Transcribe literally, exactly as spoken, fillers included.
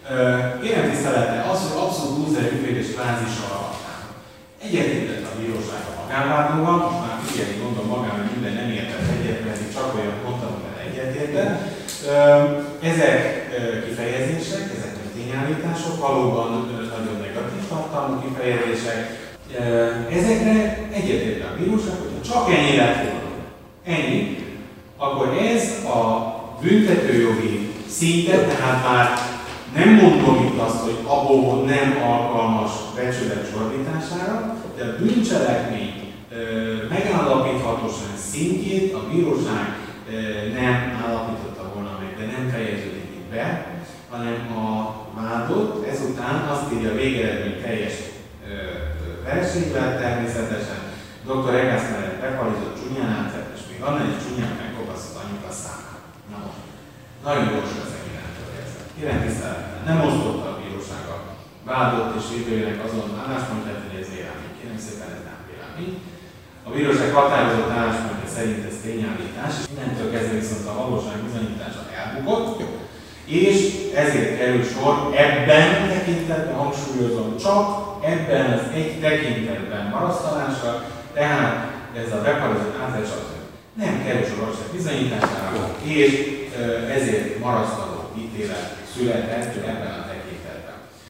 Kérem tisztelettel, az, hogy abszolút lúzer ügyvéd és frázisa egyetértett a bíróság a magánvádlóval, most már figyelni mondom magán, hogy minden nem értett egyet, mert csak olyan mondtam, hogy egyetértett. Ezek kifejezések, ezek a tényállítások, valóban nagyon negatív tartalmú kifejezések. Ezekre egyetértett a bíróság, hogyha csak ennyi lett volna, ennyi, akkor ez a büntetőjogi szintet, tehát már nem mondom itt azt, hogy abból nem alkalmas becsület csorbítására, de a bűncselekmény e, megállapíthatóság szintjét a bíróság e, nem állapította volna meg, de nem fejeződik itt be, hanem a vádlott ezután azt írja a végeredmény teljes e, versenyvel természetesen, doktor Egász mellett befalizott csúnyán átszett, és még annál is csúnyán megkopaszott anyuka számát. Na most, nagyon gyorsan ezek iránytól érzett. Kérem tisztelettel, nem osztotta a bíróság a vádlott és védőjének azon álláspontját, hogy ez vélemény. Kérem szépen, ez nem vélemény. A bíróság határozott álláspontja szerint ez tényállítás, és innentől kezdve viszont a valóság bizonyítása elbukott, és ezért kerül sor ebben a tekintetben, hangsúlyozom, csak ebben az egy tekintetben marasztalásra, tehát ez a befalizott átlecsat nem kerül sor a bizonyítására, és ezért marasztaló ítélet született ebben a